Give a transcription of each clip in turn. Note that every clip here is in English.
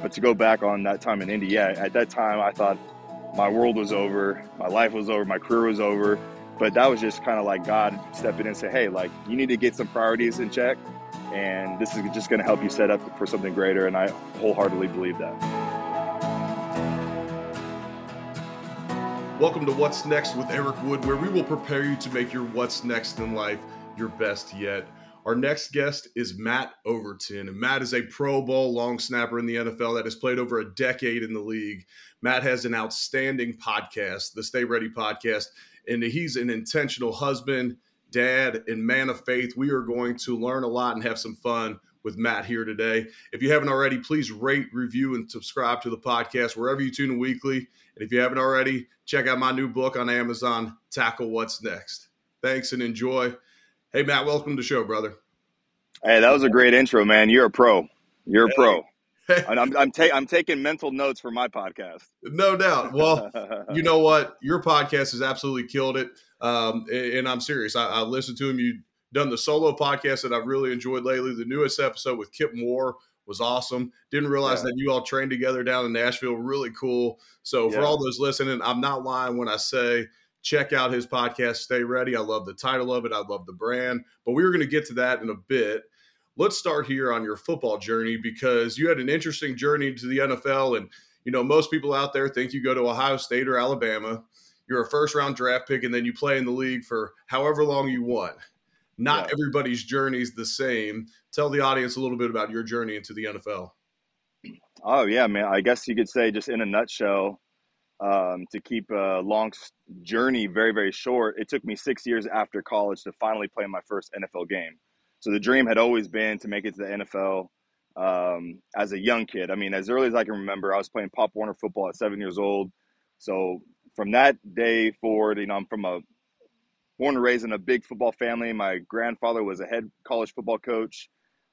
But to go back on that time in Indy, yeah, at that time I thought my world was over, my life was over, my career was over. But that was just kind of like God stepping in and say, hey, like, you need to get some priorities in check, and this is just going to help you set up for something greater. And I wholeheartedly believe that. Welcome to What's Next with Eric Wood, where we will prepare you to make your what's next in life your best yet. Our next guest is Matt Overton, and Matt is a Pro Bowl long snapper in the NFL that has played over a decade in the league. Matt has an outstanding podcast, the Stay Ready podcast, and he's an intentional husband, dad, and man of faith. We are going to learn a lot and have some fun with Matt here today. If you haven't already, please rate, review, and subscribe to the podcast wherever you tune in weekly. And if you haven't already, check out my new book on Amazon, Tackle What's Next. Thanks and enjoy. Hey, Matt, welcome to the show, brother. Hey, that was a great intro, man. You're a pro. You're a pro. I'm taking mental notes for my podcast. No doubt. Well, you know what? Your podcast has absolutely killed it. And I'm serious. I listened to him. You've done the solo podcast that I've really enjoyed lately. The newest episode with Kip Moore was awesome. Didn't realize that you all trained together down in Nashville. Really cool. So for all those listening, I'm not lying when I say check out his podcast, Stay Ready. I love the title of it. I love the brand. But we were going to get to that in a bit. Let's start here on your football journey, because you had an interesting journey to the NFL. And, you know, most people out there think you go to Ohio State or Alabama, you're a first-round draft pick, and then you play in the league for however long you want. Not everybody's journey is the same. Tell the audience a little bit about your journey into the NFL. Oh, yeah, man. I guess you could say, just in a nutshell, to keep a long journey very, very short, it took me 6 years after college to finally play my first NFL game. So the dream had always been to make it to the NFL as a young kid. I mean, as early as I can remember, I was playing Pop Warner football at 7 years old. So from that day forward, you know, I'm born and raised in a big football family. My grandfather was a head college football coach.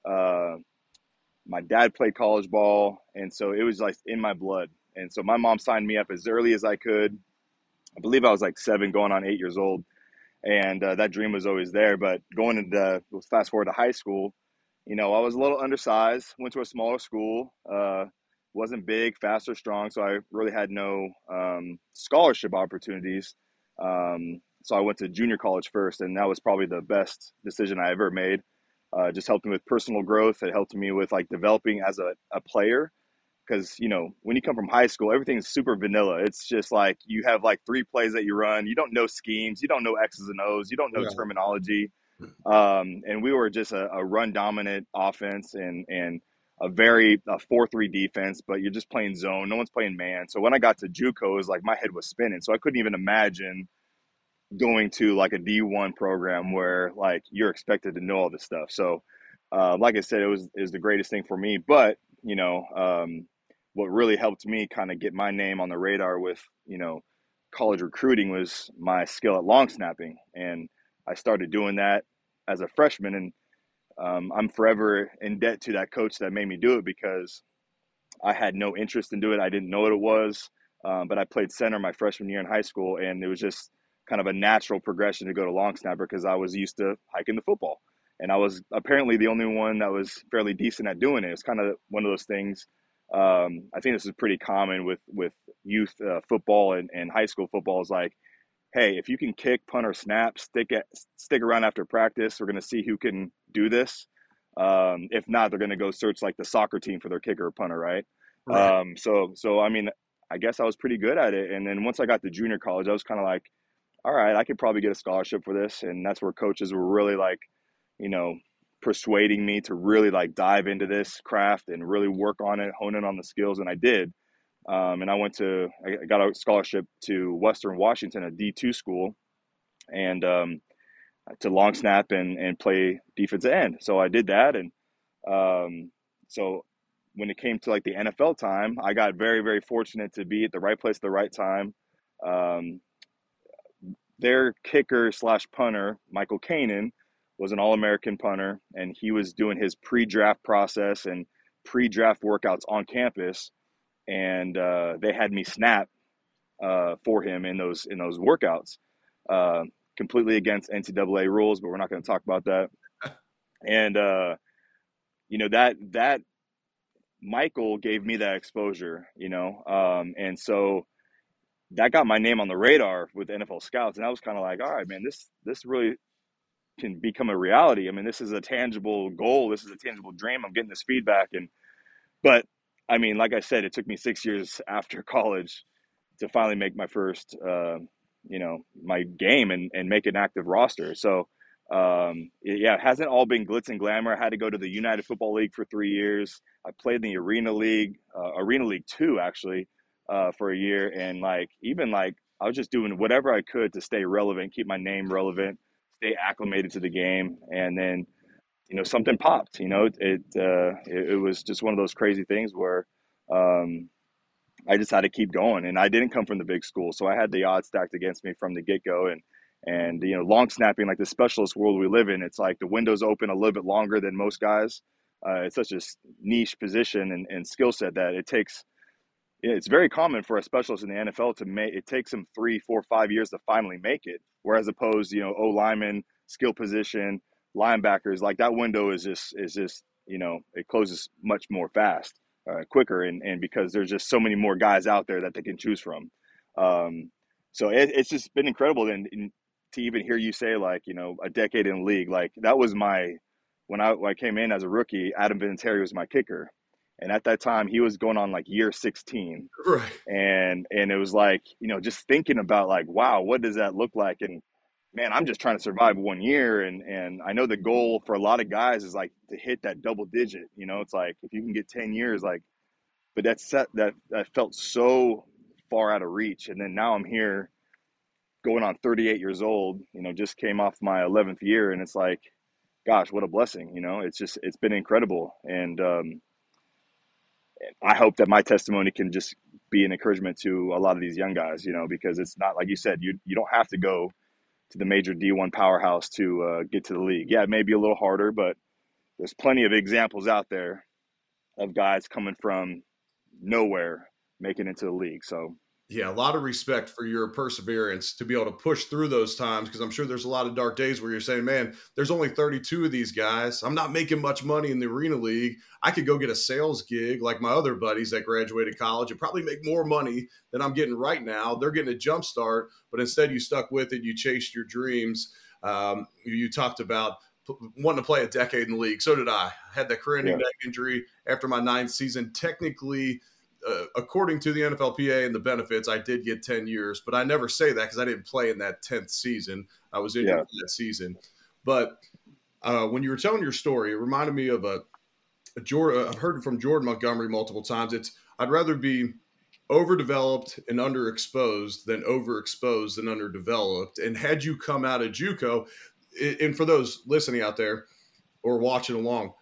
My dad played college ball. And so it was like in my blood. And so my mom signed me up as early as I could. I believe I was like 7 going on 8 years old. And that dream was always there. But going into, fast forward to high school, you know, I was a little undersized, went to a smaller school, wasn't big, fast, or strong. So I really had no scholarship opportunities. So I went to junior college first, and that was probably the best decision I ever made. Just helped me with personal growth. It helped me with like developing as a player. Because, you know, when you come from high school, everything's super vanilla. It's just like you have like 3 plays that you run. You don't know schemes. You don't know X's and O's. You don't know terminology. And we were just a run-dominant offense and a 4-3 defense, but you're just playing zone. No one's playing man. So when I got to JUCO, it was like my head was spinning. So I couldn't even imagine going to like a D1 program where like you're expected to know all this stuff. So like I said, it was the greatest thing for me. But, you know, what really helped me kind of get my name on the radar with, you know, college recruiting was my skill at long snapping. And I started doing that as a freshman. And I'm forever in debt to that coach that made me do it, because I had no interest in doing it. I didn't know what it was. But I played center my freshman year in high school. And it was just kind of a natural progression to go to long snapper, because I was used to hiking the football. And I was apparently the only one that was fairly decent at doing it. It's kind of one of those things. I think this is pretty common with youth football and high school football, is like, hey, if you can kick, punt, or snap, stick around after practice. We're going to see who can do this. If not, they're going to go search like the soccer team for their kicker or punter, right? So I mean, I guess I was pretty good at it. And then once I got to junior college, I was kind of like, all right, I could probably get a scholarship for this. And that's where coaches were really like, you know, persuading me to really like dive into this craft and really work on it, hone in on the skills. And I did. And I got a scholarship to Western Washington, a D2 school, and to long snap and play defensive end. So I did that. And so when it came to like the NFL time, I got very, very fortunate to be at the right place at the right time. Their kicker / punter, Michael Kanan, was an All-American punter, and he was doing his pre-draft process and pre-draft workouts on campus. And they had me snap for him in those workouts, completely against NCAA rules, but we're not going to talk about that. And you know, that Michael gave me that exposure, and so that got my name on the radar with NFL scouts. And I was kind of like, all right, man, this really can become a reality. I mean, this is a tangible goal. This is a tangible dream. I'm getting this feedback. But I mean, like I said, it took me 6 years after college to finally make my first, my game and make an active roster. So, it hasn't all been glitz and glamour. I had to go to the United Football League for 3 years. I played in the Arena League, Arena League 2, actually, for a year. And I was just doing whatever I could to stay relevant, keep my name relevant, stay acclimated to the game. And then, something popped. It was just one of those crazy things where, I just had to keep going. And I didn't come from the big school, so I had the odds stacked against me from the get go. And long snapping, like the specialist world we live in, it's like the window's open a little bit longer than most guys. It's such a niche position and skill set that it's very common for a specialist in the NFL to make it takes them 3, 4, 5 years to finally make it. Whereas opposed, O lineman, skill position, linebackers, like that window is just it closes much more fast, quicker, and because there's just so many more guys out there that they can choose from. So it's just been incredible. And to even hear you say like a decade in the league, like that was when I came in as a rookie, Adam Vinatieri was my kicker. And at that time, he was going on like year 16, Right. and it was like just thinking about like, wow, what does that look like? And man, I'm just trying to survive 1 year, and I know the goal for a lot of guys is like to hit that double digit. It's like if you can get 10 years, like, but that felt so far out of reach. And then now I'm here, going on 38 years old. Just came off my 11th year, and it's like, gosh, what a blessing. It's been incredible, and I hope that my testimony can just be an encouragement to a lot of these young guys, because it's not like you said, you don't have to go to the major D1 powerhouse to get to the league. Yeah, it may be a little harder, but there's plenty of examples out there of guys coming from nowhere making it to the league. So Yeah, a lot of respect for your perseverance to be able to push through those times, because I'm sure there's a lot of dark days where you're saying, man, there's only 32 of these guys. I'm not making much money in the Arena League. I could go get a sales gig like my other buddies that graduated college and probably make more money than I'm getting right now. They're getting a jump start, but instead you stuck with it. You chased your dreams. You talked about wanting to play a decade in the league. So did I. I had that career-ending neck injury after my 9th season. Technically, according to the NFLPA and the benefits, I did get 10 years, but I never say that because I didn't play in that 10th season. I was injured in that season. But when you were telling your story, it reminded me of I've heard it from Jordan Montgomery multiple times. I'd rather be overdeveloped and underexposed than overexposed and underdeveloped. And had you come out of JUCO, and for those listening out there or watching along,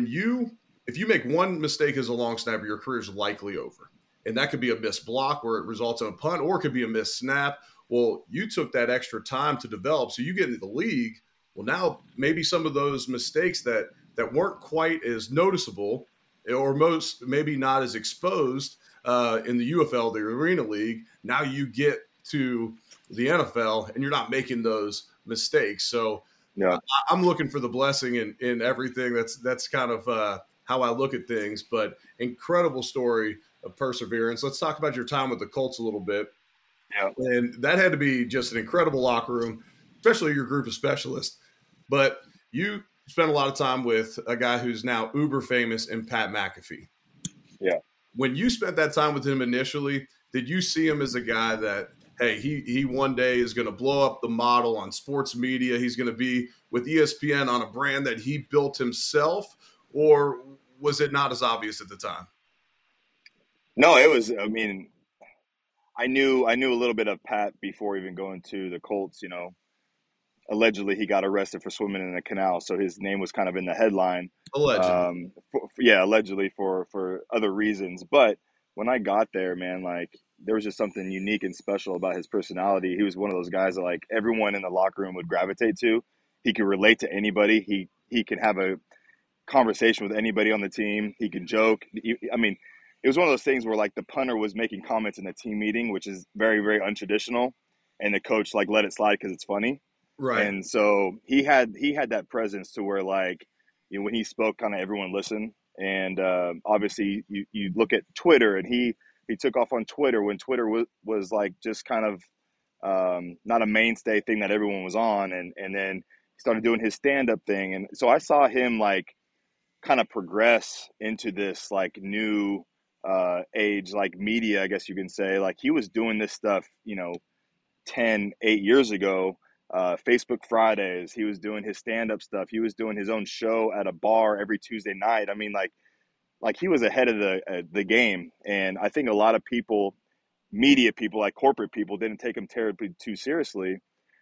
if you make one mistake as a long snapper, your career is likely over. And that could be a missed block where it results in a punt, or it could be a missed snap. Well, you took that extra time to develop, so you get into the league. Well, now maybe some of those mistakes that weren't quite as noticeable, or maybe not as exposed in the UFL, the Arena League, now you get to the NFL and you're not making those mistakes. So yeah, I'm looking for the blessing in everything. That's kind of how I look at things, but incredible story of perseverance. Let's talk about your time with the Colts a little bit. Yeah. And that had to be just an incredible locker room, especially your group of specialists. But you spent a lot of time with a guy who's now uber famous in Pat McAfee. Yeah. When you spent that time with him initially, did you see him as a guy that, hey, he one day is going to blow up the model on sports media? He's going to be with ESPN on a brand that he built himself? Or was it not as obvious at the time? No, it was. I mean, I knew a little bit of Pat before even going to the Colts. Allegedly he got arrested for swimming in a canal, so his name was kind of in the headline. Allegedly. Allegedly for other reasons. But when I got there, man, like there was just something unique and special about his personality. He was one of those guys that like everyone in the locker room would gravitate to. He could relate to anybody. He can have a conversation with anybody on the team. He can joke. I mean, it was one of those things where like the punter was making comments in the team meeting, which is very, very untraditional, and the coach like let it slide because it's funny. Right. And so he had that presence to where like when he spoke, kind of everyone listened. And obviously, you look at Twitter, and he took off on Twitter when Twitter was like just kind of not a mainstay thing that everyone was on, and then he started doing his stand up thing, and so I saw him like kind of progress into this like new age, like media, I guess you can say. Like he was doing this stuff, 8 years ago. Facebook Fridays, he was doing his stand-up stuff. He was doing his own show at a bar every Tuesday night. I mean, like he was ahead of the game, and I think a lot of people, media people, like corporate people, didn't take him terribly too seriously.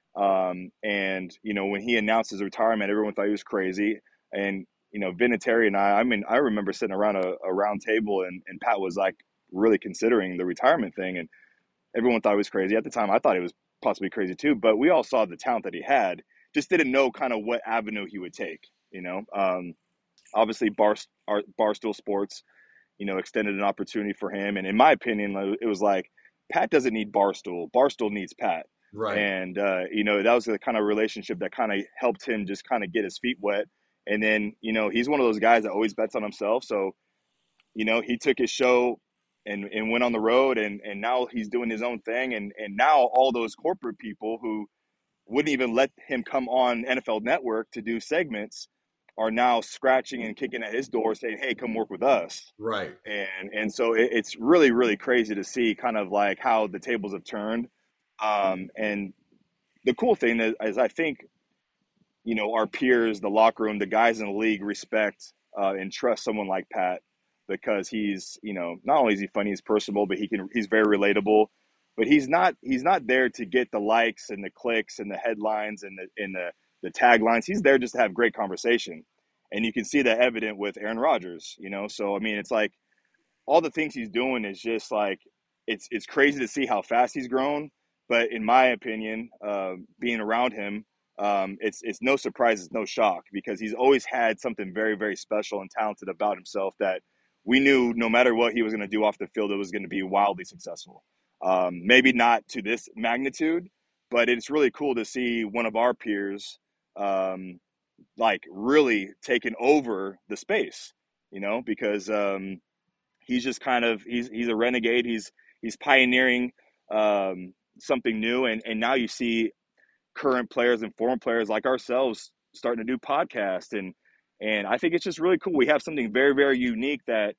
And when he announced his retirement, everyone thought he was crazy. And Vinatieri and I mean, I remember sitting around a round table, and Pat was like really considering the retirement thing, and everyone thought he was crazy at the time. I thought he was possibly crazy too, but we all saw the talent that he had. Just didn't know kind of what avenue he would take. Obviously, Barstool Sports, extended an opportunity for him. And in my opinion, it was like, Pat doesn't need Barstool. Barstool needs Pat. Right. And, that was the kind of relationship that kind of helped him just kind of get his feet wet. And then, he's one of those guys that always bets on himself. So, he took his show and went on the road, and now he's doing his own thing. And now all those corporate people who wouldn't even let him come on NFL Network to do segments are now scratching and kicking at his door saying, hey, come work with us. Right. And so it's really, really crazy to see kind of like how the tables have turned. And the cool thing is I think, our peers, the locker room, the guys in the league respect and trust someone like Pat, because he's, not only is he funny, he's personable, but he's very relatable. But he's not there to get the likes and the clicks and the headlines and the taglines. He's there just to have great conversation. And you can see that evident with Aaron Rodgers, So I mean, it's like all the things he's doing is just like it's crazy to see how fast he's grown. But in my opinion, being around him, it's no surprise, it's no shock, because he's always had something very, very special and talented about himself that we knew no matter what he was going to do off the field, it was going to be wildly successful. Maybe not to this magnitude, but it's really cool to see one of our peers like really taking over the space, because he's just kind of he's a renegade. He's pioneering something new, and now you see current players and former players like ourselves starting to do podcasts, and I think it's just really cool. We have something very, very unique that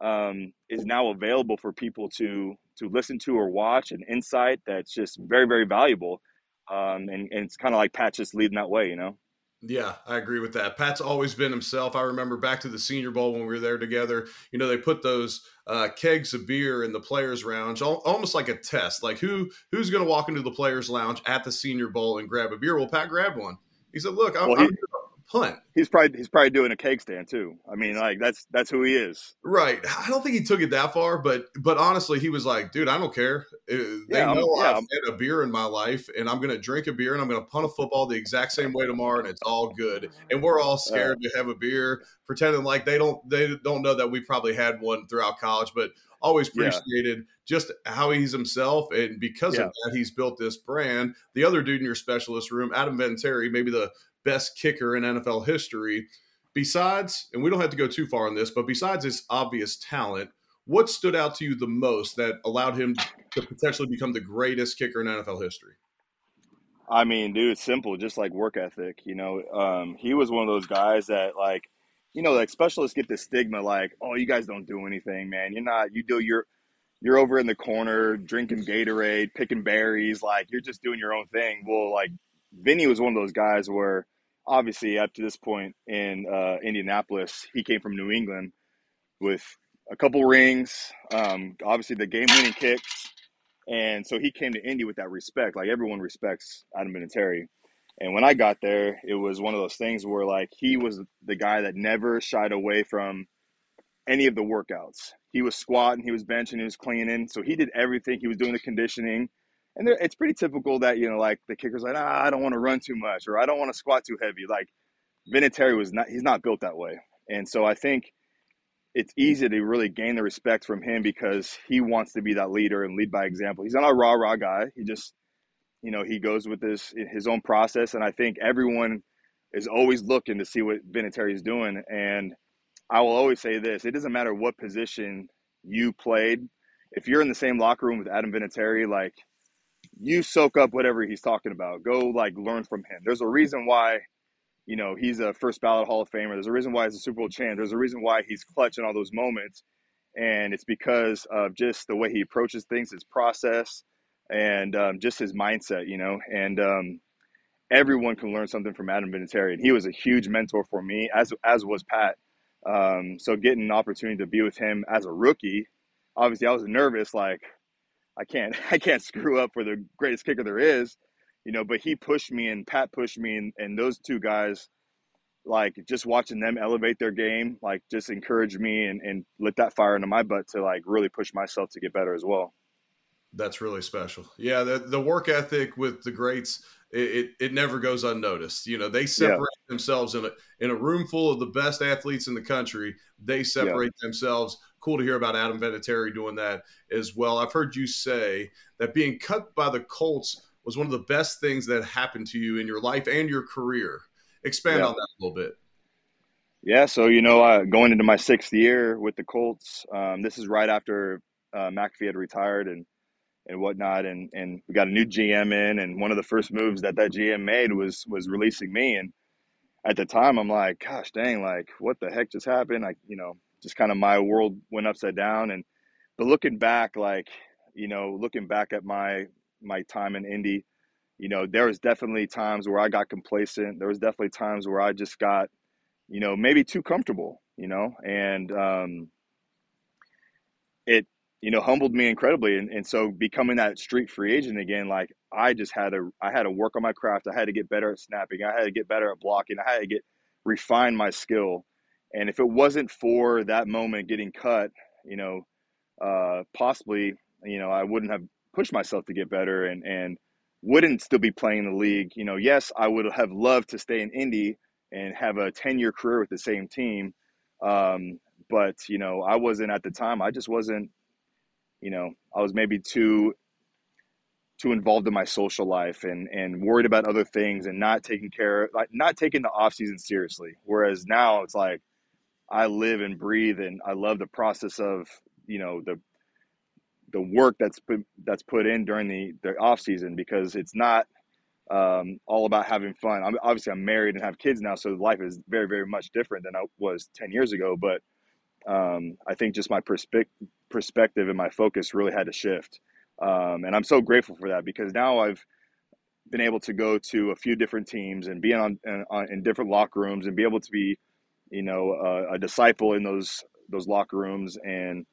is now available for people to listen to or watch, an insight that's just very, very valuable. And it's kind of like Pat just leading that way. Yeah, I agree with that. Pat's always been himself. I remember back to the Senior Bowl when we were there together. They put those kegs of beer in the players' lounge, almost like a test. Like who's going to walk into the players' lounge at the Senior Bowl and grab a beer? Well, Pat grabbed one. He said, "Look, I'm going to punt." He's probably doing a cake stand too. I mean, like that's who he is. Right. I don't think he took it that far, but honestly, he was like, dude, I don't care. They know I've had a beer in my life, and I'm going to drink a beer, and I'm going to punt a football the exact same way tomorrow, and it's all good. And we're all scared to have a beer, pretending like they don't know that we probably had one throughout college, but always appreciated just how he's himself. And because of that, he's built this brand. The other dude in your specialist room, Adam Vinatieri, maybe the best kicker in NFL history. Besides, and we don't have to go too far on this, but besides his obvious talent, what stood out to you the most that allowed him to potentially become the greatest kicker in NFL history? I mean, dude, it's simple, just like work ethic. He was one of those guys that like specialists get the stigma like, oh, you guys don't do anything, man. You're over in the corner drinking Gatorade, picking berries, like you're just doing your own thing. Well, like Vinny was one of those guys where obviously up to this point in Indianapolis, he came from New England with a couple rings, obviously the game-winning kicks, and so he came to Indy with that respect. Like everyone respects Adam Vinatieri. And when I got there, it was one of those things where like he was the guy that never shied away from any of the workouts. He was squatting, he was benching, he was cleaning. So he did everything. He was doing the conditioning. And it's pretty typical that, like the kicker's like, I don't want to run too much, or I don't want to squat too heavy. Like Vinatieri he's not built that way. And so I think it's easy to really gain the respect from him because he wants to be that leader and lead by example. He's not a rah-rah guy. He just, he goes with his own process. And I think everyone is always looking to see what Vinatieri is doing. And I will always say this: it doesn't matter what position you played. If you're in the same locker room with Adam Vinatieri, like, you soak up whatever he's talking about. Go, like, learn from him. There's a reason why, he's a first ballot Hall of Famer. There's a reason why he's a Super Bowl champ. There's a reason why he's clutch in all those moments. And it's because of just the way he approaches things, his process, and just his mindset, And everyone can learn something from Adam Vinatieri. And he was a huge mentor for me, as was Pat. So getting an opportunity to be with him as a rookie, obviously I was nervous, like, I can't screw up for the greatest kicker there is, but he pushed me and Pat pushed me, and those two guys, like, just watching them elevate their game, like, just encouraged me and lit that fire into my butt to, like, really push myself to get better as well. That's really special. Yeah, the work ethic with the greats, it never goes unnoticed. They separate themselves in a room full of the best athletes in the country. They separate themselves. Cool to hear about Adam Vinatieri doing that as well. I've heard you say that being cut by the Colts was one of the best things that happened to you in your life and your career. Expand on that a little bit. Yeah, so, going into my 6th year with the Colts, this is right after McAfee had retired and whatnot, and we got a new GM in, and one of the first moves that GM made was releasing me. And at the time, I'm like, gosh dang, like, what the heck just happened? Like, just kind of my world went upside down. But looking back, like, looking back at my time in Indy, there was definitely times where I got complacent. There was definitely times where I just got, maybe too comfortable, and it, humbled me incredibly. And so becoming that street free agent again, like, I had to work on my craft. I had to get better at snapping. I had to get better at blocking. I had to refine my skill. And if it wasn't for that moment getting cut, possibly, I wouldn't have pushed myself to get better and wouldn't still be playing in the league. Yes, I would have loved to stay in Indy and have a 10-year career with the same team. But, I wasn't at the time. I just wasn't, I was maybe too involved in my social life and worried about other things and not taking the off season seriously. Whereas now it's like, I live and breathe, and I love the process of, the work that's put in during the off season, because it's not all about having fun. I'm married and have kids now, so life is very, very much different than I was 10 years ago. But I think just my perspective and my focus really had to shift. And I'm so grateful for that, because now I've been able to go to a few different teams and be in different locker rooms and be able to be, a disciple in those locker rooms, and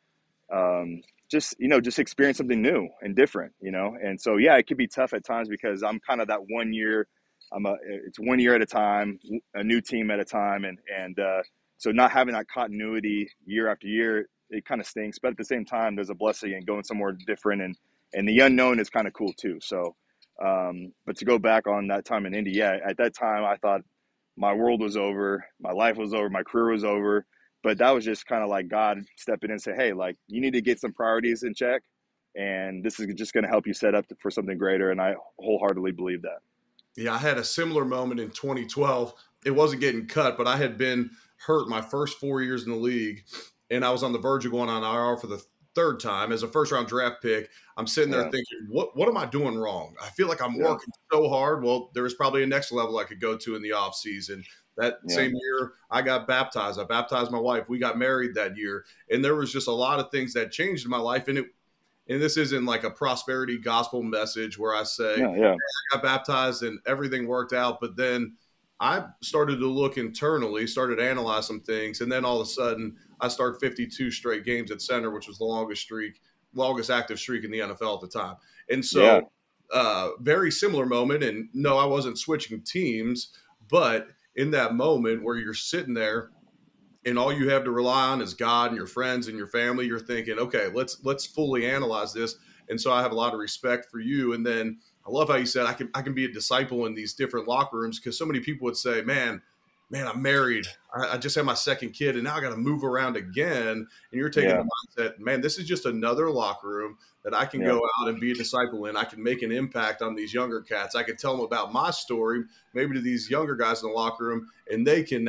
just experience something new and different, And so, yeah, it could be tough at times, because I'm kind of that 1 year, it's 1 year at a time, a new team at a time. And so not having that continuity year after year, it kind of stinks. But at the same time, there's a blessing in going somewhere different, and the unknown is kind of cool too. So, but to go back on that time in Indy, at that time, I thought my world was over, my life was over, my career was over. But that was just kind of like God stepping in and say, hey, like, you need to get some priorities in check, and this is just going to help you set up for something greater. And I wholeheartedly believe that. Yeah, I had a similar moment in 2012. It wasn't getting cut, but I had been hurt my first 4 years in the league, and I was on the verge of going on IR for the third time as a first-round draft pick. I'm sitting there thinking, what am I doing wrong? I feel like I'm working so hard. Well, there was probably a next level I could go to in the offseason. That same year, I got baptized. I baptized my wife. We got married that year. And there was just a lot of things that changed in my life. And this isn't like a prosperity gospel message where I say, hey, I got baptized and everything worked out. But then I started to look internally, started to analyze some things. And then all of a sudden, I started 52 straight games at center, which was the longest active streak in the NFL at the time. And so very similar moment. And no, I wasn't switching teams, but in that moment where you're sitting there and all you have to rely on is God and your friends and your family, you're thinking, okay, let's fully analyze this. And so I have a lot of respect for you. And then I love how you said I can be a disciple in these different locker rooms, because so many people would say, man, I'm married. I just had my second kid, and now I got to move around again. And you're taking the mindset, man, this is just another locker room that I can go out and be a disciple in. I can make an impact on these younger cats. I can tell them about my story, maybe to these younger guys in the locker room, and they can now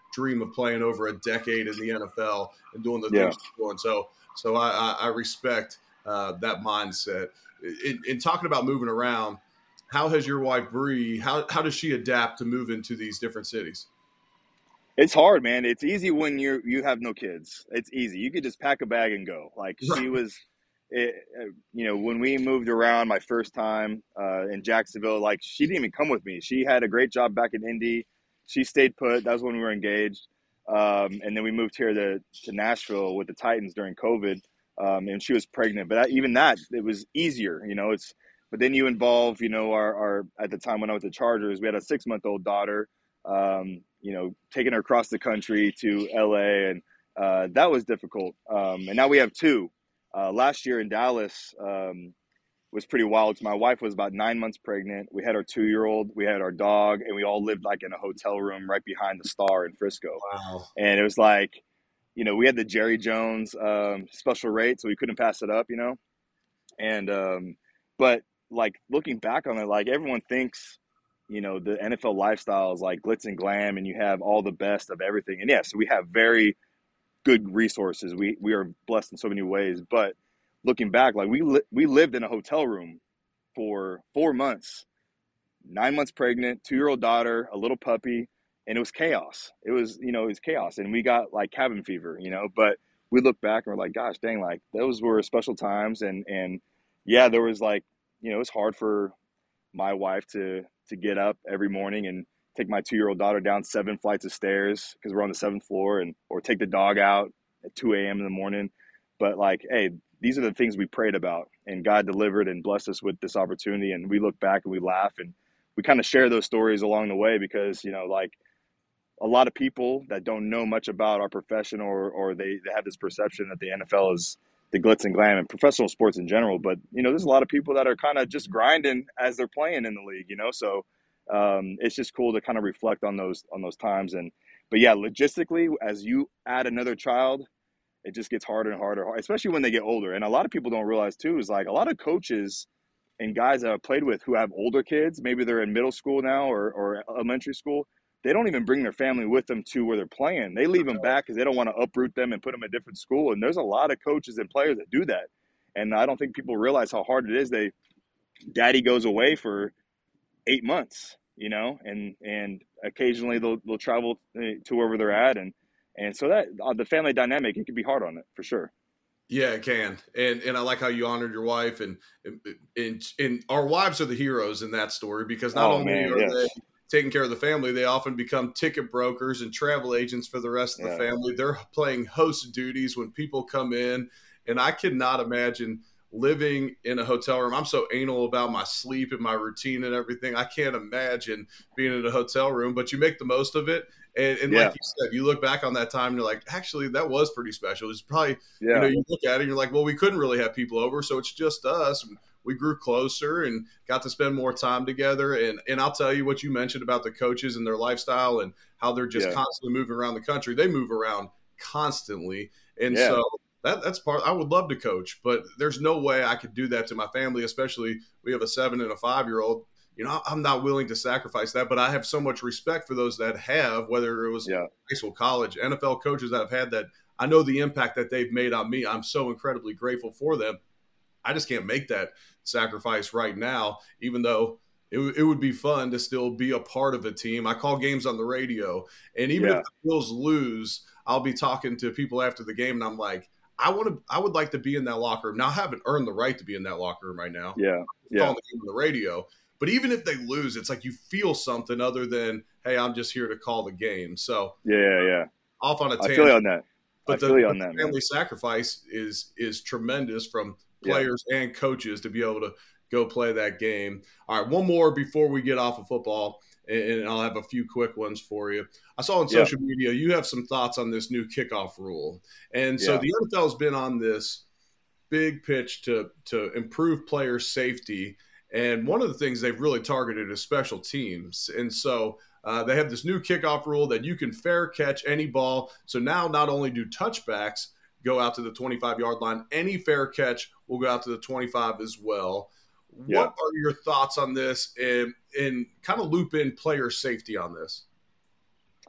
dream of playing over a decade in the NFL and doing the Yeah. things you're doing. So I respect that mindset. In talking about moving around, how has your wife Bree? How does she adapt to move into these different cities? It's hard, man. It's easy when you have no kids. It's easy. You could just pack a bag and go. Like she was, when we moved around my first time in Jacksonville, like she didn't even come with me. She had a great job back in Indy. She stayed put. That was when we were engaged. And then we moved here to Nashville with the Titans during COVID. And she was pregnant, but even that, it was easier, but then you involve, our at the time when I was with the Chargers, we had a 6-month-old daughter, taking her across the country to LA, and that was difficult. And now we have 2. Last year in Dallas was pretty wild. So my wife was about 9 months pregnant. We had our 2-year-old, we had our dog, and we all lived like in a hotel room right behind the Star in Frisco. Wow. And it was like, we had the Jerry Jones special rate, so we couldn't pass it up, and but like looking back on it, like everyone thinks, the NFL lifestyle is like glitz and glam and you have all the best of everything. And yes, we have very good resources. We are blessed in so many ways. But looking back, like we lived in a hotel room for 4 months, 9 months pregnant, 2-year-old daughter, a little puppy, and it was chaos. It was chaos. And we got like cabin fever, but we look back and we're like, gosh, dang, like those were special times. And yeah, there was like, it was hard for my wife to get up every morning and take my 2-year-old daughter down 7 flights of stairs because we're on the 7th floor, or take the dog out at 2 a.m. in the morning. But like, hey, these are the things we prayed about, and God delivered and blessed us with this opportunity. And we look back and we laugh, and we kind of share those stories along the way because, like a lot of people that don't know much about our profession, or they have this perception that the NFL is the glitz and glam and professional sports in general. But, there's a lot of people that are kind of just grinding as they're playing in the league, so it's just cool to kind of reflect on those times. But yeah, logistically, as you add another child, it just gets harder and harder, especially when they get older. And a lot of people don't realize too, is like a lot of coaches and guys that I've played with who have older kids, maybe they're in middle school now or elementary school, they don't even bring their family with them to where they're playing. They leave them back because they don't want to uproot them and put them in a different school. And there's a lot of coaches and players that do that. And I don't think people realize how hard it is. Daddy goes away for 8 months, and occasionally they'll travel to wherever they're at. And so that the family dynamic, it can be hard on it for sure. Yeah, it can. And I like how you honored your wife, and our wives are the heroes in that story, because not only are they taking care of the family, they often become ticket brokers and travel agents for the rest of the family. They're playing host duties when people come in. And I cannot imagine living in a hotel room. I'm so anal about my sleep and my routine and everything. I can't imagine being in a hotel room, but you make the most of it. And like you said, you look back on that time and you're like, actually, that was pretty special. It's probably, you look at it and you're like, well, we couldn't really have people over, so it's just us. And we grew closer and got to spend more time together. And I'll tell you what you mentioned about the coaches and their lifestyle and how they're just constantly moving around the country. They move around constantly. And so that's part. I would love to coach, but there's no way I could do that to my family, especially we have a 7 and a 5-year-old. I'm not willing to sacrifice that, but I have so much respect for those that have, whether it was high school, college, NFL coaches that have had that. I know the impact that they've made on me. I'm so incredibly grateful for them. I just can't make that sacrifice right now, even though it would be fun to still be a part of a team. I call games on the radio, and even if the Bills lose, I'll be talking to people after the game, and I'm like, I would like to be in that locker room. Now, I haven't earned the right to be in that locker room right now. Yeah. Calling the game on the radio. But even if they lose, it's like you feel something other than, hey, I'm just here to call the game. So off on a tangent. I feel you on that. But the family sacrifice is tremendous from players and coaches to be able to go play that game. All right, one more before we get off of football, and I'll have a few quick ones for you. I saw on social media you have some thoughts on this new kickoff rule. And so the NFL has been on this big pitch to improve player safety. And one of the things they've really targeted is special teams. And so they have this new kickoff rule that you can fair catch any ball. So now not only do touchbacks go out to the 25-yard line, any fair catch will go out to the 25 as well. What are your thoughts on this, and kind of loop in player safety on this?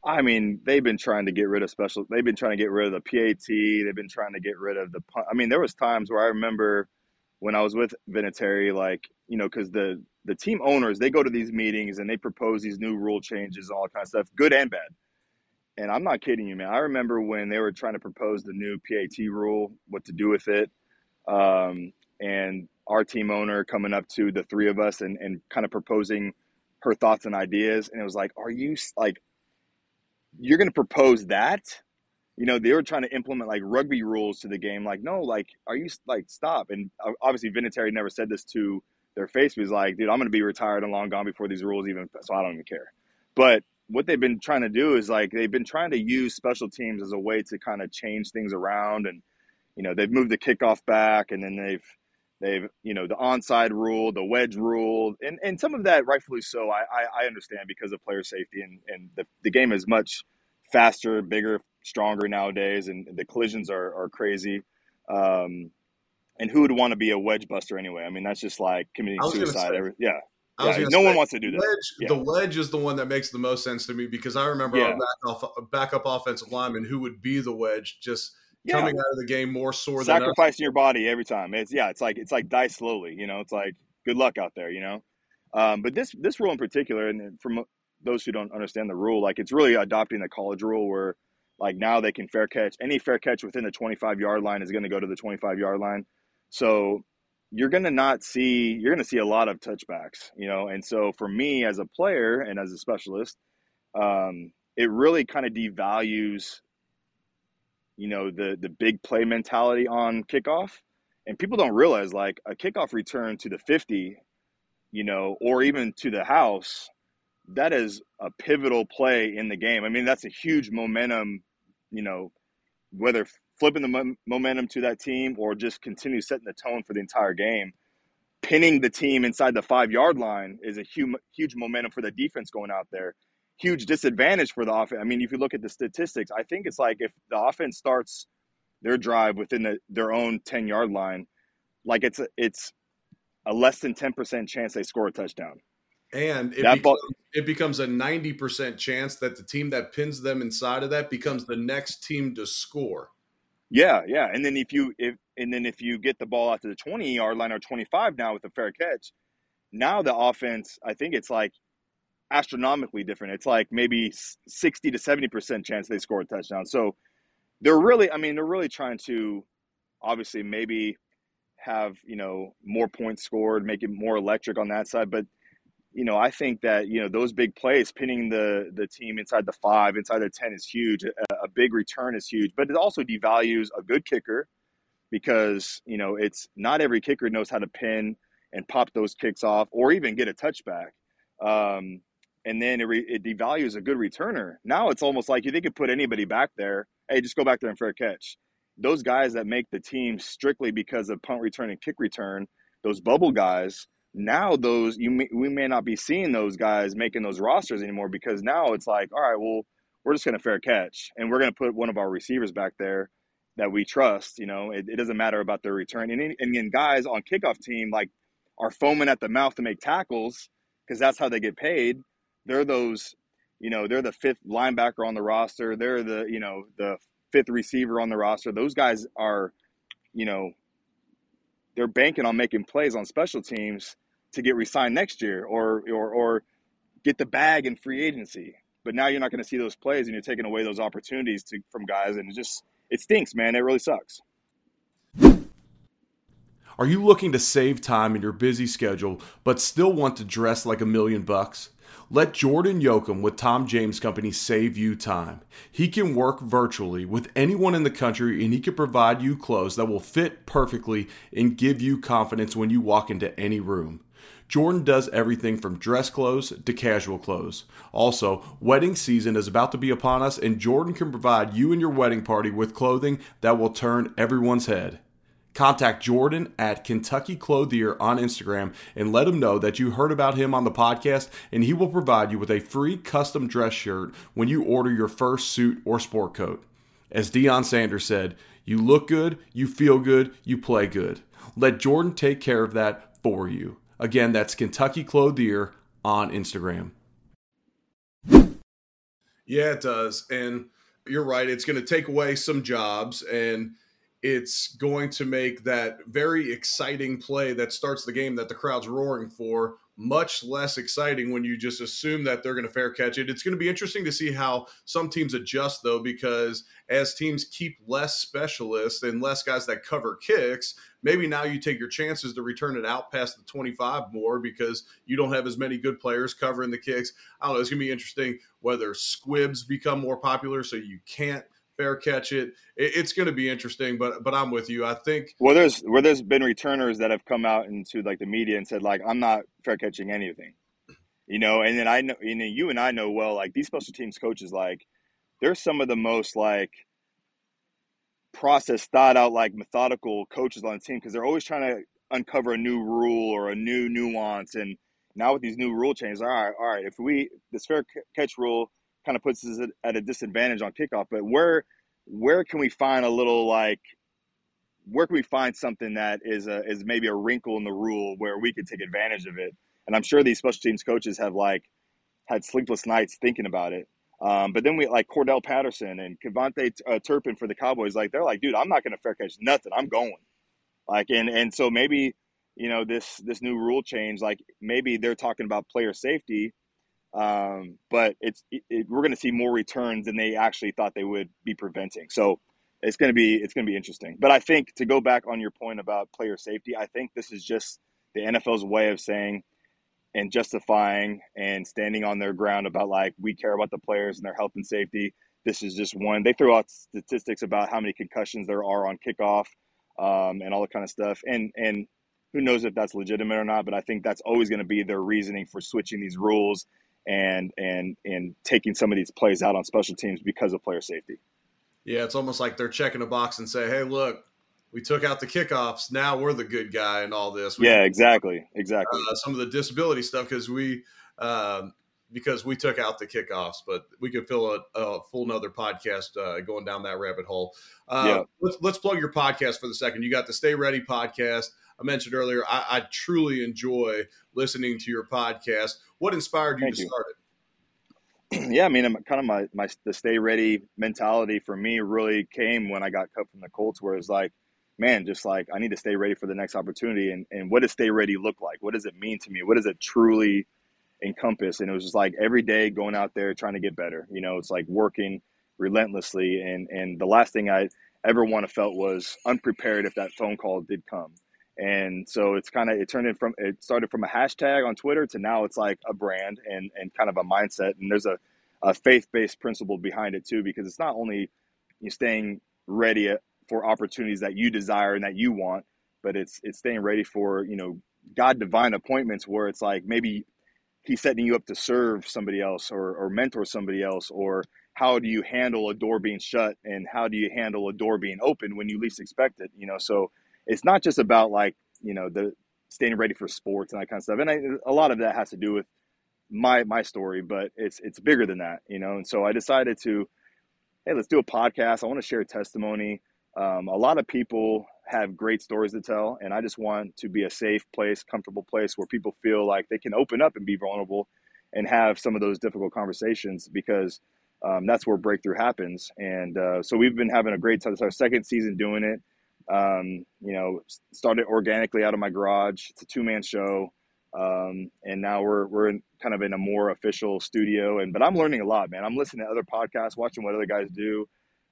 I mean, they've been trying to get rid of special. They've been trying to get rid of the PAT. They've been trying to get rid of the punt. I mean, there was times where I remember when I was with Vinatieri, like, because the team owners, they go to these meetings and they propose these new rule changes, all that kind of stuff, good and bad. And I'm not kidding you, man. I remember when they were trying to propose the new PAT rule, what to do with it, and our team owner coming up to the three of us and kind of proposing her thoughts and ideas, and it was like, are you like, you're going to propose that? They were trying to implement like rugby rules to the game. Like, no, like, are you like, stop? And obviously Vinatieri never said this to their face. But he's like, dude, I'm going to be retired and long gone before these rules even, so I don't even care. But what they've been trying to do is like, they've been trying to use special teams as a way to kind of change things around. And, they've moved the kickoff back, and then they've, the onside rule, the wedge rule, and some of that rightfully so. I understand, because of player safety, and the game is much faster, bigger, stronger nowadays, and the collisions are crazy. And who would want to be a wedge buster anyway? I mean, that's just like committing suicide. No one wants to do that. The wedge is the one that makes the most sense to me, because I remember our backup offensive lineman who would be the wedge, just coming out of the game more sore than sacrificing your body every time. It's like die slowly. It's like, good luck out there. But this rule in particular, and from those who don't understand the rule, like, it's really adopting the college rule where, like, now they can any fair catch within the 25-yard line is going to go to the 25-yard line. So you're going to see a lot of touchbacks, and so for me as a player and as a specialist, it really kind of devalues the big play mentality on kickoff. And people don't realize, like, a kickoff return to the 50, or even to the house, that is a pivotal play in the game. I mean, that's a huge momentum, whether flipping the momentum to that team or just continue setting the tone for the entire game. Pinning the team inside the 5-yard line is a huge momentum for the defense going out there. Huge disadvantage for the offense. I mean, if you look at the statistics, I think it's like, if the offense starts their drive within their own 10-yard line, like, it's a less than 10% chance they score a touchdown. And it becomes a 90% chance that the team that pins them inside of that becomes the next team to score. Yeah. And then if you get the ball out to the 20-yard line or 25 now with a fair catch, now the offense, I think it's like astronomically different. It's like maybe 60 to 70% chance they score a touchdown. So they're really trying to obviously maybe have, more points scored, make it more electric on that side. But, I think that, those big plays, pinning the team inside the 5, inside the 10 is huge. A big return is huge, but it also devalues a good kicker, because, it's not every kicker knows how to pin and pop those kicks off or even get a touchback. And then it devalues a good returner. Now it's almost like they could put anybody back there. Hey, just go back there and fair catch. Those guys that make the team strictly because of punt return and kick return, those bubble guys, now we may not be seeing those guys making those rosters anymore, because now it's like, all right, well, we're just going to fair catch, and we're going to put one of our receivers back there that we trust. It doesn't matter about their return. And then guys on kickoff team, like, are foaming at the mouth to make tackles, because that's how they get paid. They're those, they're the 5th linebacker on the roster. They're the, the 5th receiver on the roster. Those guys are, they're banking on making plays on special teams to get re-signed next year or get the bag in free agency. But now you're not going to see those plays, and you're taking away those opportunities from guys. And it stinks, man. It really sucks. Are you looking to save time in your busy schedule, but still want to dress like $1,000,000? Let Jordan Yoakum with Tom James Company save you time. He can work virtually with anyone in the country, and he can provide you clothes that will fit perfectly and give you confidence when you walk into any room. Jordan does everything from dress clothes to casual clothes. Also, wedding season is about to be upon us, and Jordan can provide you and your wedding party with clothing that will turn everyone's head. Contact Jordan at Kentucky Clothier on Instagram and let him know that you heard about him on the podcast, and he will provide you with a free custom dress shirt when you order your first suit or sport coat. As Deion Sanders said, you look good, you feel good, you play good. Let Jordan take care of that for you. Again, that's Kentucky Clothier on Instagram. Yeah, it does. And you're right. It's going to take away some jobs, and it's going to make that very exciting play that starts the game that the crowd's roaring for much less exciting when you just assume that they're going to fair catch it. It's going to be interesting to see how some teams adjust, though, because as teams keep less specialists and less guys that cover kicks, maybe now you take your chances to return it out past the 25 more because you don't have as many good players covering the kicks. I don't know. It's going to be interesting whether squibs become more popular so you can't fair catch it. It's going to be interesting, but I'm with you. I think There's been returners that have come out into like the media and said like, I'm not fair catching anything, and then I know, you and I know well, like these special teams coaches, like they're some of the most like process thought out, like methodical coaches on the team, because they're always trying to uncover a new rule or a new nuance. And now with these new rule changes, all right, if this fair catch rule kind of puts us at a disadvantage on kickoff, but where can we find a little like, where can we find something that is maybe a wrinkle in the rule where we could take advantage of it? And I'm sure these special teams coaches have like had sleepless nights thinking about it. But then we like Cordell Patterson and Kevontae Turpin for the Cowboys. Like they're like, dude, I'm not going to fair catch nothing. I'm going. Like and so maybe this new rule change, like maybe they're talking about player safety, but we're going to see more returns than they actually thought they would be preventing. So it's going to be interesting. But I think to go back on your point about player safety, I think this is just the NFL's way of saying and justifying and standing on their ground about like, we care about the players and their health and safety. This is just one. They throw out statistics about how many concussions there are on kickoff, and all that kind of stuff. And who knows if that's legitimate or not, but I think that's always going to be their reasoning for switching these rules and taking some of these plays out on special teams because of player safety. Yeah, it's almost like they're checking a box and say, hey, look, we took out the kickoffs. Now we're the good guy in all this. Exactly. Some of the disability stuff because we took out the kickoffs, but we could fill a full nother podcast going down that rabbit hole. Let's plug your podcast for the second. You got the Stay Ready podcast. I mentioned earlier, I truly enjoy listening to your podcast. What inspired you to start it? Yeah, I mean, the stay ready mentality for me really came when I got cut from the Colts, where it's like, man, just like I need to stay ready for the next opportunity. And what does stay ready look like? What does it mean to me? What does it truly encompass? And it was just like every day going out there trying to get better. It's like working relentlessly. And the last thing I ever want to felt was unprepared if that phone call did come. And so it started from a hashtag on Twitter to now it's like a brand and kind of a mindset. And there's a faith-based principle behind it too, because it's not only you staying ready for opportunities that you desire and that you want, but it's staying ready for, God divine appointments where it's like maybe he's setting you up to serve somebody else or mentor somebody else, or how do you handle a door being shut and how do you handle a door being open when you least expect it, so it's not just about like, the staying ready for sports and that kind of stuff. And a lot of that has to do with my story, but it's bigger than that, And so I decided to, hey, let's do a podcast. I want to share testimony. A lot of people have great stories to tell, and I just want to be a safe place, comfortable place where people feel like they can open up and be vulnerable and have some of those difficult conversations, because that's where breakthrough happens. And so we've been having a great time. It's our second season doing it. Started organically out of my garage. It's a 2-man show. And now we're kind of in a more official studio, but I'm learning a lot, man. I'm listening to other podcasts, watching what other guys do.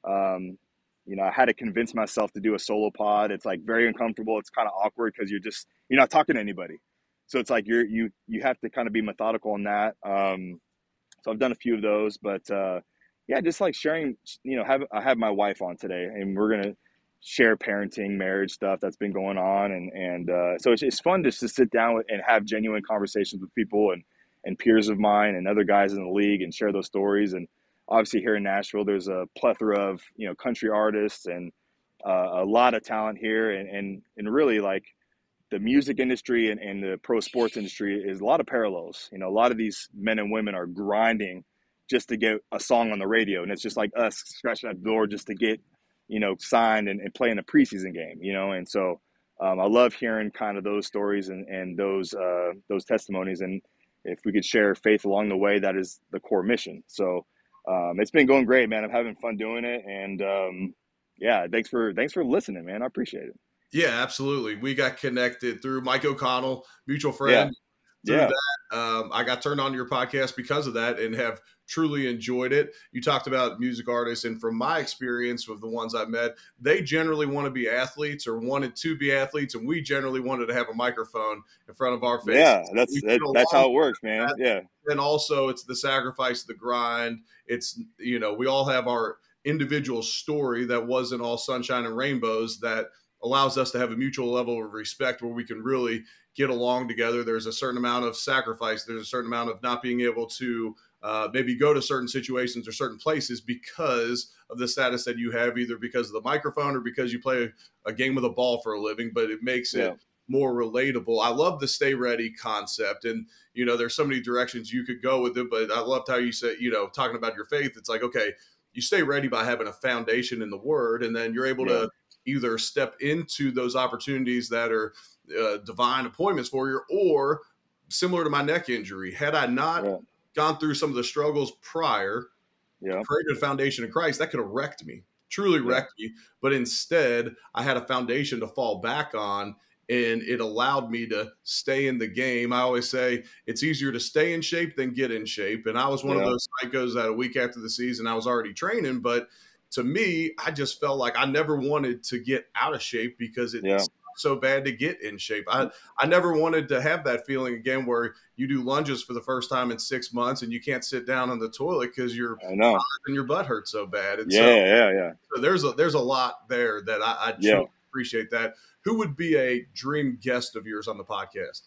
I had to convince myself to do a solo pod. It's like very uncomfortable. It's kind of awkward because you're not talking to anybody. So it's like you have to kind of be methodical in that. So I've done a few of those, but just like sharing, I have my wife on today, and we're going to share parenting, marriage stuff that's been going on. And so it's fun just to sit down and have genuine conversations with people and peers of mine and other guys in the league and share those stories. And obviously here in Nashville, there's a plethora of, country artists and a lot of talent here. And really like the music industry and the pro sports industry is a lot of parallels. A lot of these men and women are grinding just to get a song on the radio. And it's just like us scratching at the door just to get, signed and play in a preseason game, and so I love hearing kind of those stories and those testimonies. And if we could share faith along the way, that is the core mission. So it's been going great, man. I'm having fun doing it, and yeah, thanks for listening, man. I appreciate it. Yeah, absolutely. We got connected through Mike O'Connell, mutual Yeah, friend. Through yeah, that, I got turned on to your podcast because of that and have truly enjoyed it. You talked about music artists, and from my experience with the ones I've met, they generally want to be athletes or wanted to be athletes, and we generally wanted to have a microphone in front of our faces. yeah. We get That's along how it with works, man. that. Yeah, And also, it's the sacrifice, the grind. It's, we all have our individual story that wasn't all sunshine and rainbows that allows us to have a mutual level of respect where we can really get along together. There's a certain amount of sacrifice. There's a certain amount of not being able to maybe go to certain situations or certain places because of the status that you have, either because of the microphone or because you play a game with a ball for a living, but it makes yeah, it more relatable. I love the stay ready concept. And, there's so many directions you could go with it, but I loved how you said, talking about your faith, it's like, okay, you stay ready by having a foundation in the word, and then you're able yeah, to either step into those opportunities that are divine appointments for you, or similar to my neck injury, had I not yeah, gone through some of the struggles prior, yeah, created a foundation in Christ, that could have wrecked me, truly yeah, wrecked me. But instead, I had a foundation to fall back on, and it allowed me to stay in the game. I always say it's easier to stay in shape than get in shape. And I was one of yeah, those psychos that a week after the season, I was already training. But to me, I just felt like I never wanted to get out of shape because yeah. it's so bad to get in shape. I never wanted to have that feeling again where you do lunges for the first time in 6 months and you can't sit down on the toilet because your I know. and your butt hurts so bad. And Yeah, yeah, yeah, so there's a lot there that I yeah. truly appreciate that. Who would be a dream guest of yours on the podcast?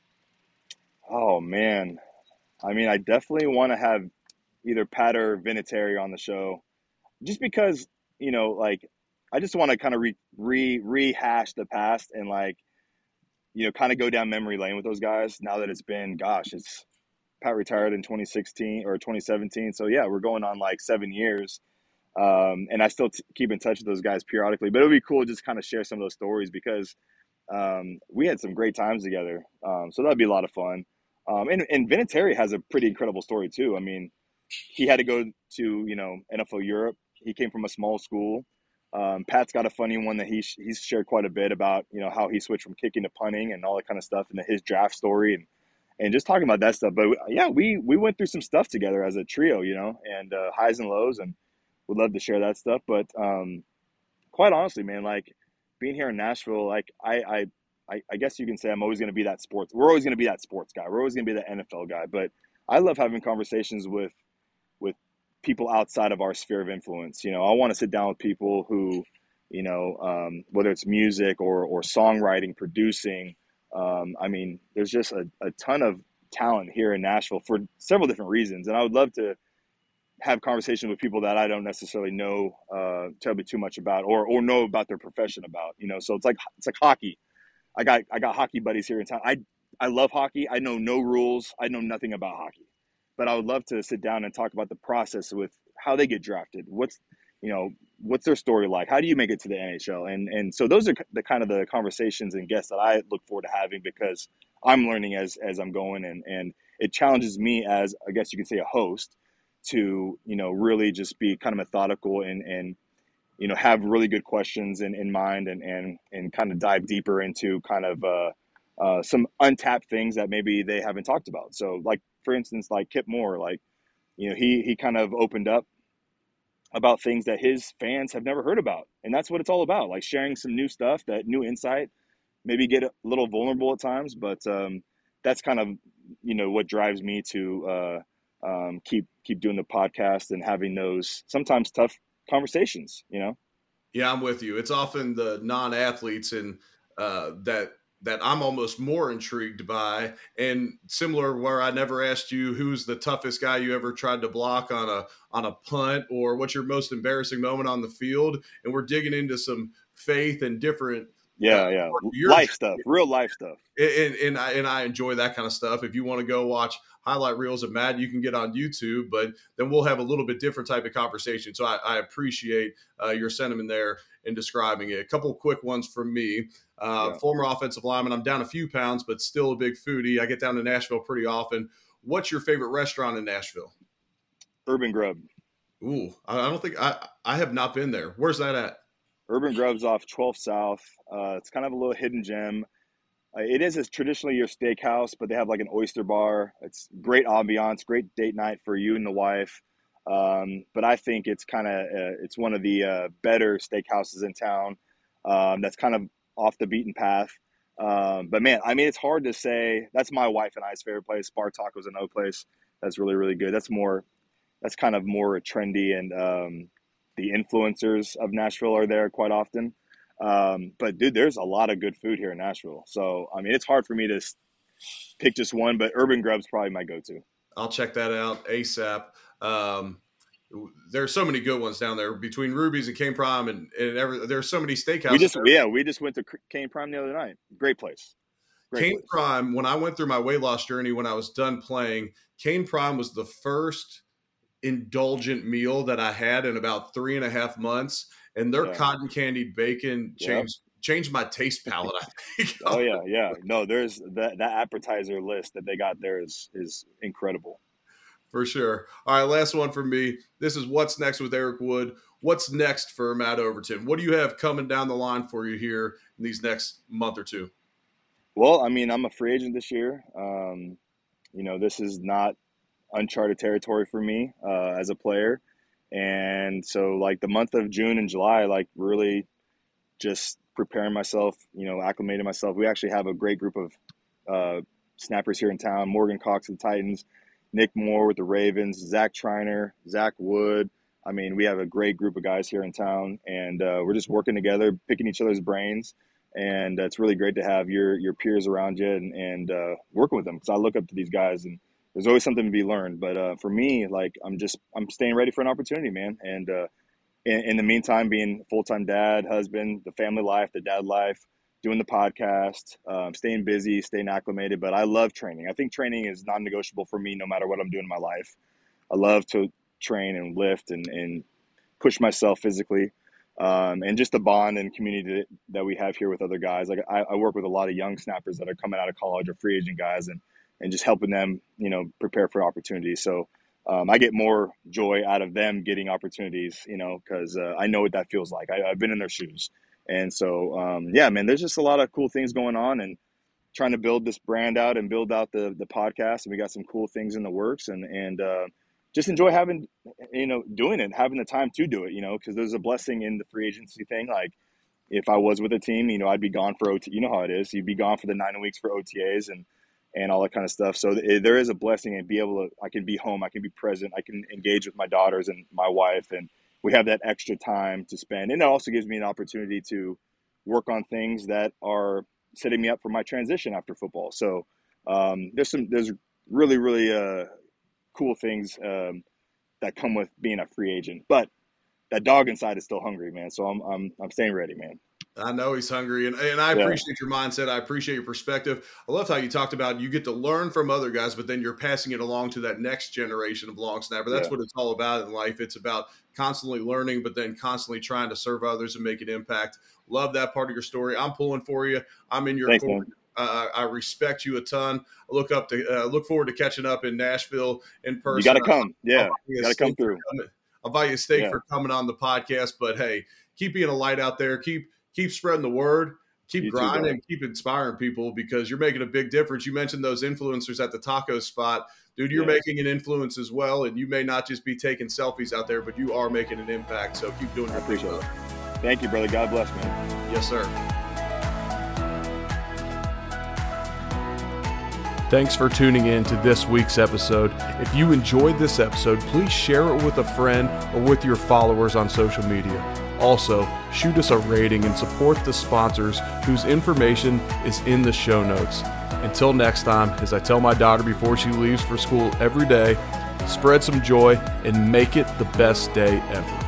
Oh man, I mean, I definitely want to have either Pat or Vinatieri on the show, just because like I just want to kind of rehash the past and like kind of go down memory lane with those guys. Now that it's been, gosh, it's Pat retired in 2016 or 2017, so yeah, we're going on like 7 years. And I still keep in touch with those guys periodically, but it would be cool just kind of share some of those stories because we had some great times together. So that'd be a lot of fun. And Vinatieri has a pretty incredible story too. I mean, he had to go to NFL Europe. He came from a small school. Pat's got a funny one that he's shared quite a bit about how he switched from kicking to punting and all that kind of stuff, and his draft story and just talking about that stuff. But yeah, we went through some stuff together as a trio, and highs and lows, and would love to share that stuff. But quite honestly, man, like being here in Nashville, like I guess you can say I'm always going to be that sports. We're always going to be that sports guy. We're always going to be the NFL guy. But I love having conversations with people outside of our sphere of influence. I want to sit down with people who, whether it's music or songwriting, producing. I mean, there's just a ton of talent here in Nashville for several different reasons, and I would love to have conversations with people that I don't necessarily know terribly too much about or know about their profession about. So it's like hockey. I got hockey buddies here in town. I love hockey. I know no rules. I know nothing about hockey, but I would love to sit down and talk about the process with how they get drafted. What's their story like? How do you make it to the NHL? And so those are the kind of the conversations and guests that I look forward to having because I'm learning as I'm going, and it challenges me as, I guess you could say, a host to really just be kind of methodical and have really good questions in mind and kind of dive deeper into kind of some untapped things that maybe they haven't talked about. So like, for instance, like Kip Moore, like, he kind of opened up about things that his fans have never heard about. And that's what it's all about. Like sharing some new stuff, that new insight, maybe get a little vulnerable at times, but that's kind of, what drives me to keep doing the podcast and having those sometimes tough conversations. Yeah, I'm with you. It's often the non-athletes and that I'm almost more intrigued by. And similar, where I never asked you who's the toughest guy you ever tried to block on a punt, or what's your most embarrassing moment on the field. And we're digging into some faith and different yeah, life stuff, real life stuff. And I enjoy that kind of stuff. If you want to go watch highlight reels of Matt, you can get on YouTube, but then we'll have a little bit different type of conversation. So I appreciate your sentiment there in describing it. A couple quick ones from me. Former offensive lineman. I'm down a few pounds, but still a big foodie. I get down to Nashville pretty often. What's your favorite restaurant in Nashville? Urban Grub. Ooh, I don't think I have not been there. Where's that at? Urban Grove's off 12th South. It's kind of a little hidden gem. It is traditionally your steakhouse, but they have like an oyster bar. It's great ambiance, great date night for you and the wife. But I think it's it's one of the better steakhouses in town. That's kind of off the beaten path. But man, I mean, it's hard to say. That's my wife and I's favorite place. Bar Taco's another place that's really, really good. That's kind of more trendy, and the influencers of Nashville are there quite often. But dude, there's a lot of good food here in Nashville. So, I mean, it's hard for me to pick just one, but Urban Grove's probably my go-to. I'll check that out ASAP. There's so many good ones down there between Ruby's and Cane Prime and there's so many steakhouses. We just went to Cane Prime the other night. Great place. Cane Prime, when I went through my weight loss journey, when I was done playing, Cane Prime was the first indulgent meal that I had in about 3.5 months. And their cotton candied bacon changed my taste palette, I think. Oh yeah. No, there's that appetizer list that they got there is incredible. For sure. All right, last one for me. This is What's Next with Eric Wood. What's next for Matt Overton? What do you have coming down the line for you here in these next month or two? Well, I mean, I'm a free agent this year. This is not uncharted territory for me as a player. And so like the month of June and July, like really just preparing myself, acclimating myself. We actually have a great group of snappers here in town. Morgan Cox of the Titans, Nick Moore with the Ravens, Zach Triner, Zach Wood. I mean, we have a great group of guys here in town, and we're just working together, picking each other's brains. And it's really great to have your peers around you and working with them, because I look up to these guys, and there's always something to be learned. But for me, like I'm staying ready for an opportunity, man. And in the meantime, being a full-time dad, husband, the family life, the dad life, doing the podcast, staying busy, staying acclimated. But I love training. I think training is non-negotiable for me no matter what I'm doing in my life. I love to train and lift and push myself physically. And just the bond and community that we have here with other guys. Like I work with a lot of young snappers that are coming out of college or free agent guys, and just helping them, prepare for opportunities. So I get more joy out of them getting opportunities, because I know what that feels like. I've been in their shoes. And so, man, there's just a lot of cool things going on, and trying to build this brand out and build out the podcast. And we got some cool things in the works, and just enjoy having, doing it, having the time to do it, because there's a blessing in the free agency thing. Like if I was with a team, I'd be gone for OT. You know how it is. You'd be gone for the 9 weeks for OTAs and all that kind of stuff. So there is a blessing, and I can be home. I can be present. I can engage with my daughters and my wife, and we have that extra time to spend. And it also gives me an opportunity to work on things that are setting me up for my transition after football. So there's really, really cool things that come with being a free agent. But that dog inside is still hungry, man. So I'm staying ready, man. I know he's hungry, and I appreciate your mindset. I appreciate your perspective. I love how you talked about you get to learn from other guys, but then you're passing it along to that next generation of long snapper. That's what it's all about in life. It's about constantly learning, but then constantly trying to serve others and make an impact. Love that part of your story. I'm pulling for you. I'm in your corner. I respect you a ton. I look forward to catching up in Nashville in person. You got to come. Yeah, you got to come through. I'll buy you a steak for coming on the podcast, but hey, keep being a light out there. Keep spreading the word, keep grinding, and keep inspiring people, because you're making a big difference. You mentioned those influencers at the taco spot. Dude, you're making an influence as well, and you may not just be taking selfies out there, but you are making an impact. So keep doing your thing. Thank you, brother. God bless, man. Yes, sir. Thanks for tuning in to this week's episode. If you enjoyed this episode, please share it with a friend or with your followers on social media. Also, shoot us a rating and support the sponsors whose information is in the show notes. Until next time, as I tell my daughter before she leaves for school every day, spread some joy and make it the best day ever.